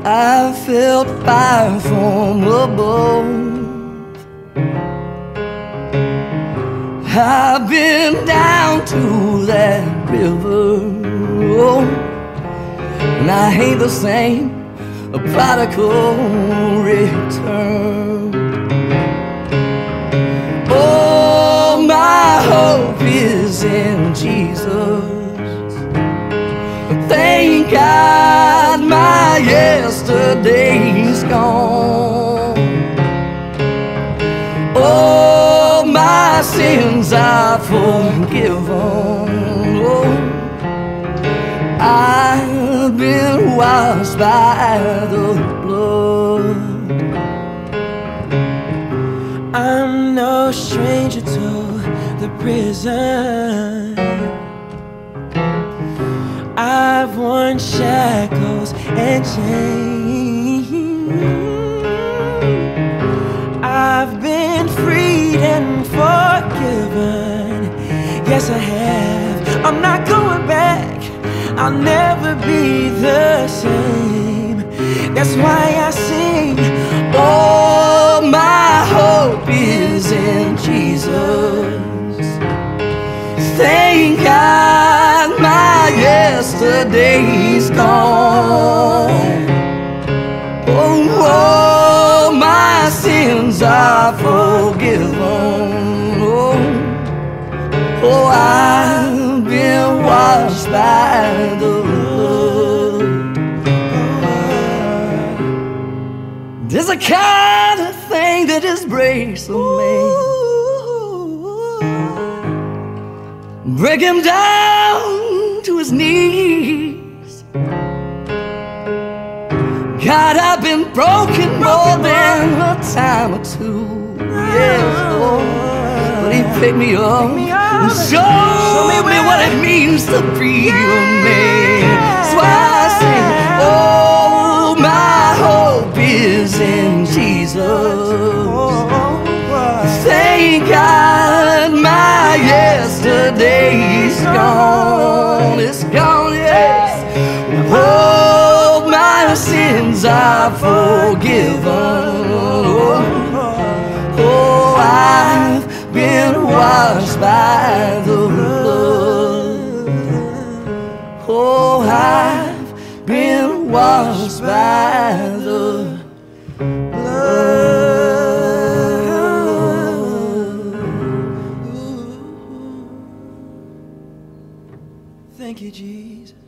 I felt fire from above. I've been down to that river, oh, and I ain't the same, a prodigal return. Oh, my hope is in Jesus. Thank God my yesterday's gone. Oh, my sins are forgiven. Oh, I've been washed by the blood. I'm no stranger to the prison. I've worn shackles and chains. I've been freed and forgiven. Yes, I have. I'm not going back. I'll never be the same. That's why I sing. Oh, my hope is in Jesus. Thank God my yesterday's gone. Oh, my sins are forgiven. Oh, I've been washed by the blood. There's a kind of thing that just breaks a man, break him down to his knees. God, I've been broken more than a time or two. Yes, Lord. But He picked me up and showed me what it means to be a man. That's why I sing, oh, my hope is in Jesus. Thank God my yesterday's gone. It's gone, yes. Oh, my sins are forgiven. Oh, I've been washed by the blood. Oh, I've been washed by the blood. Thank you, Jesus.